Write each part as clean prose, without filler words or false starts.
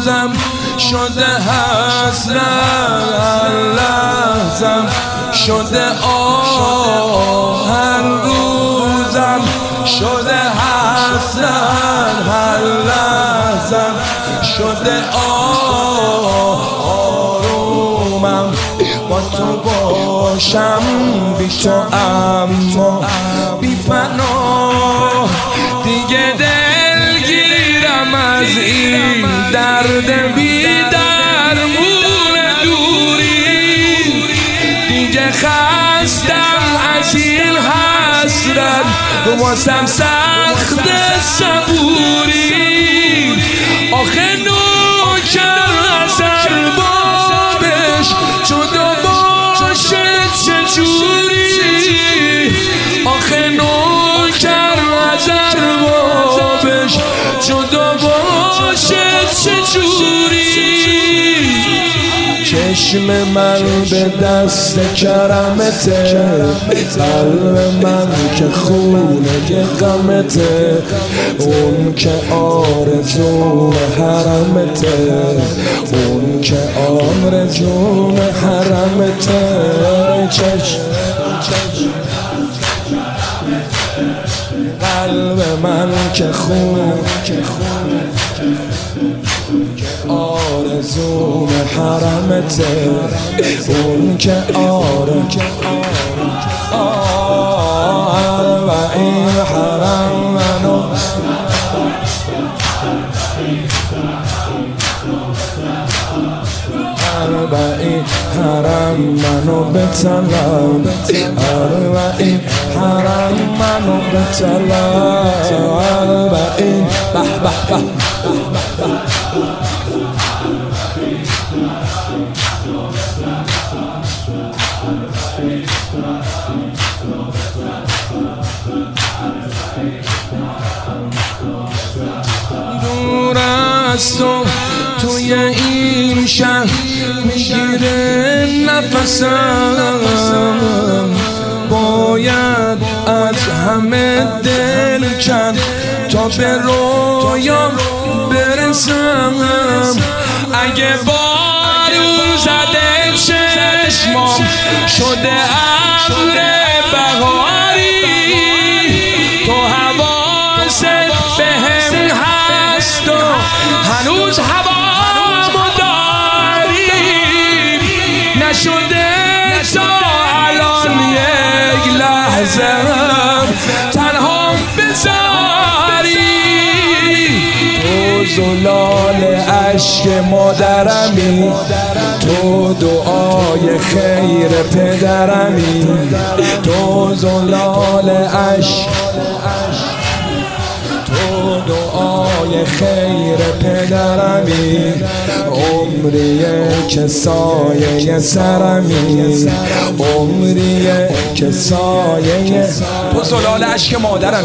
روزم شده حسرت، هر لحظم شده هر روزم شده حسرت، هر لحظم شده آرومم با تو باشم بی تو اما بی پناه، دیگه دلگیرم از این درد بی درمون دوری، دیگه خستم از این حسرت واسم سخت صبوری، آخه نوکر از اربابش جدا باشه چجوری، آخه نوکر از اربابش جدا باشه چجوری، چشم من به دست کرمته، قلب من که خونه غمته، اون که آرزو حرمته، اون که آرزو حرمته، قلب من که خون آرزو حرمته، اون که و این حرم منو این حرم منو بطلب، این حرم منو بطلب، این به به به دور از تو توی این شهر میگیره نفسم، باید از همه دل کن تا به رویام برسم، اگه بارون زده چشمام شده ابر بهاری، تو حواست بهم هست و هنوز هوامو داری، نشده تا الان یک لحظه تنها بذاری، تو زلال عشق مادرمی، تو دعای خیر پدرمی، تو زلال عشق، تو دعای خیر پدرمی، عمریه که سایه سرمی، عمریه که سایه، تو زلال عشق مادرمی،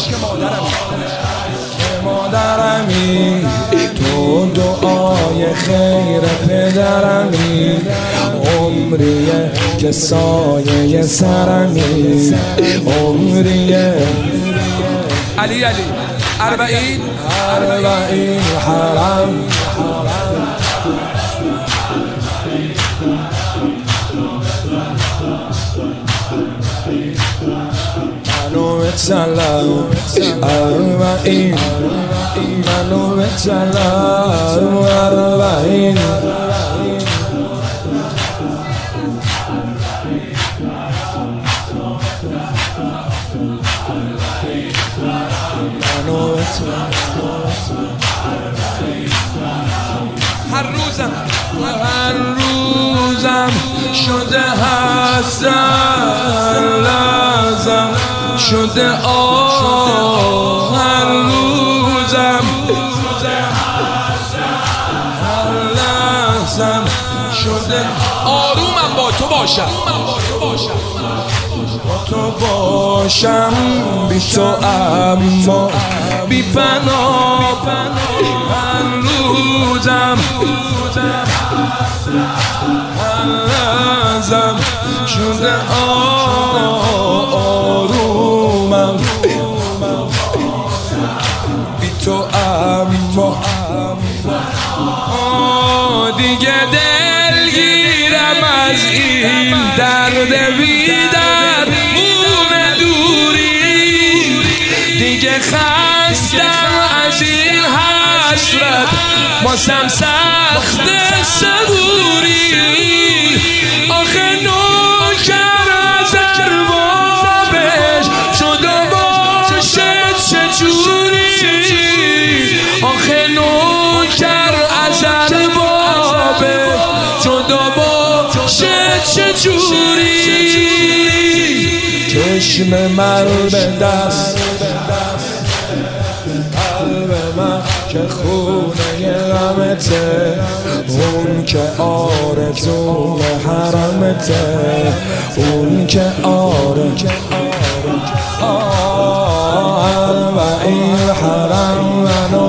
مادرمی، تو دعای خیر پدرمی، عمریه که سایه سرمی، عمریه علی اربعین حرم منو بطلب، اربعین منو بطلب، اربعین هر روزم شده حسرت، لازم شده هر روزم هر لحظم شده آرومم با تو باشم، با تو باشم بی تو اما بی پناه، هر روزم هر لحظم شده آرومم بی تو اما دیگه دلگیرم از این درد بی‌درمون دوری، دیگه خستم از این حسرت واسم سخت صبوری. آخه نوکر از اربابش شد و باشد چجوری، آخه نوکر از اربابش شد و باشد چجوری. چشم من به دست قلب من که خونه غمته، اون که آرزوی حرمته، اون که و این حرم منو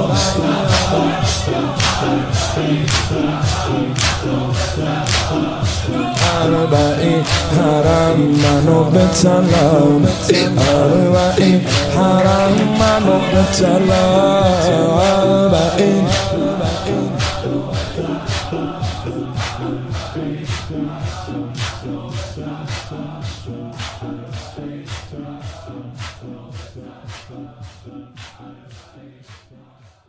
این حرم منو بطلب، این حرم منو بطلب.